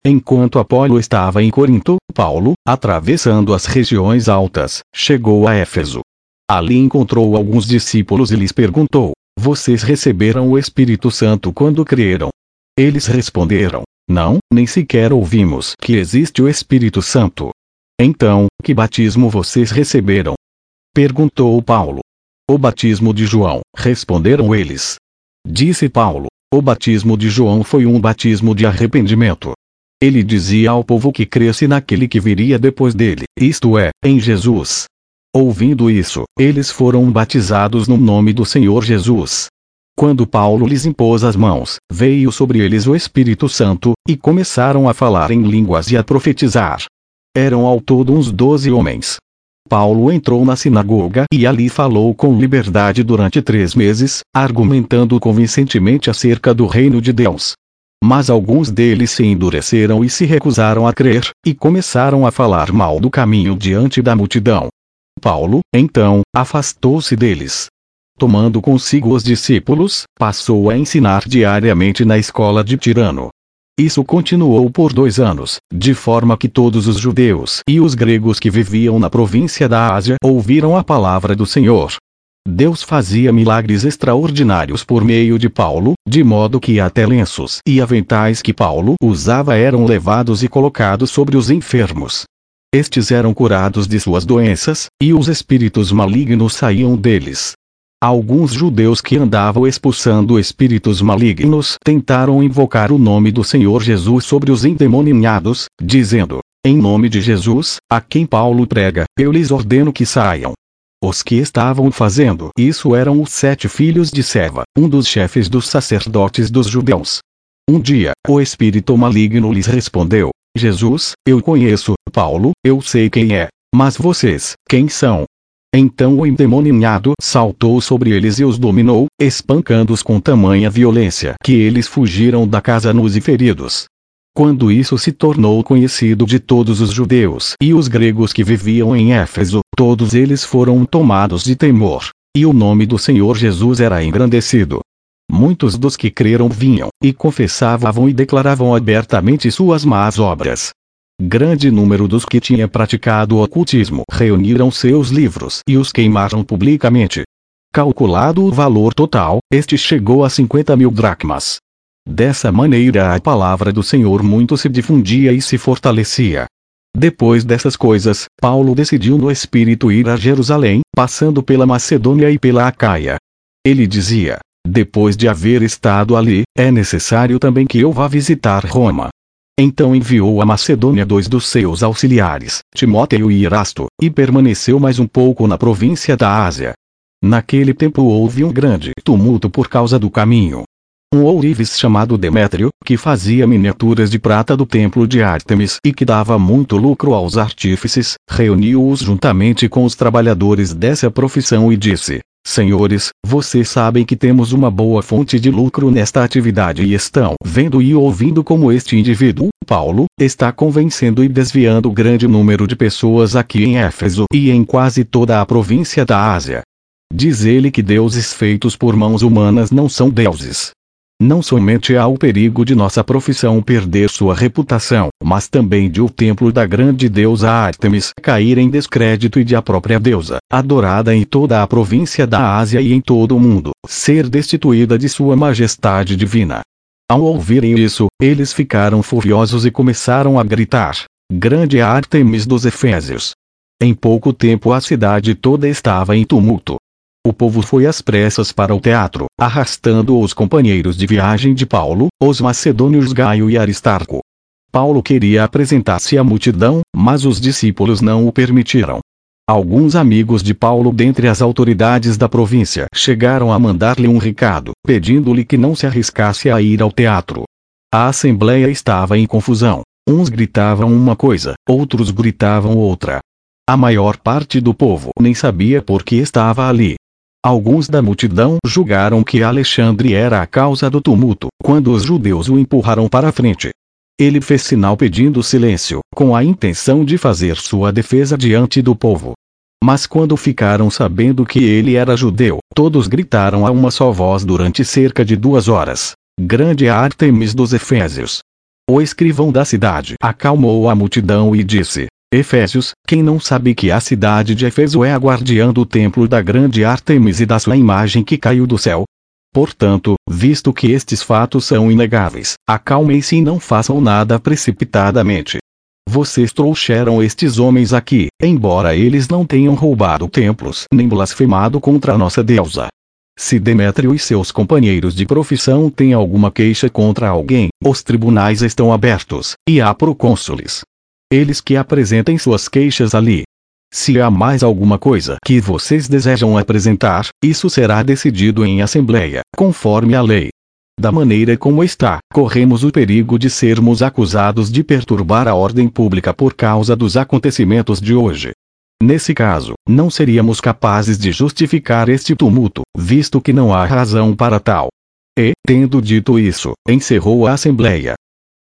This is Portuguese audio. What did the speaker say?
Enquanto Apolo estava em Corinto, Paulo, atravessando as regiões altas, chegou a Éfeso. Ali encontrou alguns discípulos e lhes perguntou: vocês receberam o Espírito Santo quando creram? Eles responderam: não, nem sequer ouvimos que existe o Espírito Santo. Então, que batismo vocês receberam? Perguntou Paulo. O batismo de João, responderam eles. Disse Paulo: o batismo de João foi um batismo de arrependimento. Ele dizia ao povo que cresce naquele que viria depois dele, isto é, em Jesus. Ouvindo isso, eles foram batizados no nome do Senhor Jesus. Quando Paulo lhes impôs as mãos, veio sobre eles o Espírito Santo, e começaram a falar em línguas e a profetizar. Eram ao todo uns 12 homens. Paulo entrou na sinagoga e ali falou com liberdade durante 3 meses, argumentando convincentemente acerca do reino de Deus. Mas alguns deles se endureceram e se recusaram a crer, e começaram a falar mal do caminho diante da multidão. Paulo, então, afastou-se deles. Tomando consigo os discípulos, passou a ensinar diariamente na escola de Tirano. Isso continuou por 2 anos, de forma que todos os judeus e os gregos que viviam na província da Ásia ouviram a palavra do Senhor. Deus fazia milagres extraordinários por meio de Paulo, de modo que até lenços e aventais que Paulo usava eram levados e colocados sobre os enfermos. Estes eram curados de suas doenças, e os espíritos malignos saíam deles. Alguns judeus que andavam expulsando espíritos malignos tentaram invocar o nome do Senhor Jesus sobre os endemoniados, dizendo: em nome de Jesus, a quem Paulo prega, eu lhes ordeno que saiam. Os que estavam fazendo isso eram os 7 filhos de Seva, um dos chefes dos sacerdotes dos judeus. Um dia, o espírito maligno lhes respondeu: Jesus, eu conheço, Paulo, eu sei quem é, mas vocês, quem são? Então o endemoniado saltou sobre eles e os dominou, espancando-os com tamanha violência que eles fugiram da casa nus e feridos. Quando isso se tornou conhecido de todos os judeus e os gregos que viviam em Éfeso, todos eles foram tomados de temor, e o nome do Senhor Jesus era engrandecido. Muitos dos que creram vinham, e confessavam e declaravam abertamente suas más obras. Grande número dos que tinha praticado o ocultismo reuniram seus livros e os queimaram publicamente. Calculado o valor total, este chegou a 50.000 dracmas. Dessa maneira a palavra do Senhor muito se difundia e se fortalecia. Depois dessas coisas, Paulo decidiu no Espírito ir a Jerusalém, passando pela Macedônia e pela Acaia. Ele dizia: depois de haver estado ali, é necessário também que eu vá visitar Roma. Então enviou a Macedônia 2 dos seus auxiliares, Timóteo e Erasto, e permaneceu mais um pouco na província da Ásia. Naquele tempo houve um grande tumulto por causa do caminho. Um ourives chamado Demétrio, que fazia miniaturas de prata do templo de Ártemis e que dava muito lucro aos artífices, reuniu-os juntamente com os trabalhadores dessa profissão e disse: Senhores, vocês sabem que temos uma boa fonte de lucro nesta atividade e estão vendo e ouvindo como este indivíduo, Paulo, está convencendo e desviando grande número de pessoas aqui em Éfeso e em quase toda a província da Ásia. Diz ele que deuses feitos por mãos humanas não são deuses. Não somente há o perigo de nossa profissão perder sua reputação, mas também de o templo da grande deusa Ártemis cair em descrédito e de a própria deusa, adorada em toda a província da Ásia e em todo o mundo, ser destituída de sua majestade divina. Ao ouvirem isso, eles ficaram furiosos e começaram a gritar: Grande Ártemis dos Efésios! Em pouco tempo a cidade toda estava em tumulto. O povo foi às pressas para o teatro, arrastando os companheiros de viagem de Paulo, os macedônios Gaio e Aristarco. Paulo queria apresentar-se à multidão, mas os discípulos não o permitiram. Alguns amigos de Paulo dentre as autoridades da província chegaram a mandar-lhe um recado, pedindo-lhe que não se arriscasse a ir ao teatro. A assembleia estava em confusão. Uns gritavam uma coisa, outros gritavam outra. A maior parte do povo nem sabia por que estava ali. Alguns da multidão julgaram que Alexandre era a causa do tumulto, quando os judeus o empurraram para a frente. Ele fez sinal pedindo silêncio, com a intenção de fazer sua defesa diante do povo. Mas quando ficaram sabendo que ele era judeu, todos gritaram a uma só voz durante cerca de 2 horas: Grande Ártemis dos Efésios! O escrivão da cidade acalmou a multidão e disse: Efésios, quem não sabe que a cidade de Éfeso é a guardiã do templo da grande Ártemis e da sua imagem que caiu do céu? Portanto, visto que estes fatos são inegáveis, acalmem-se e não façam nada precipitadamente. Vocês trouxeram estes homens aqui, embora eles não tenham roubado templos nem blasfemado contra a nossa deusa. Se Demétrio e seus companheiros de profissão têm alguma queixa contra alguém, os tribunais estão abertos, e há procônsules. Eles que apresentem suas queixas ali. Se há mais alguma coisa que vocês desejam apresentar, isso será decidido em assembleia, conforme a lei. Da maneira como está, corremos o perigo de sermos acusados de perturbar a ordem pública por causa dos acontecimentos de hoje. Nesse caso, não seríamos capazes de justificar este tumulto, visto que não há razão para tal. E, tendo dito isso, encerrou a assembleia.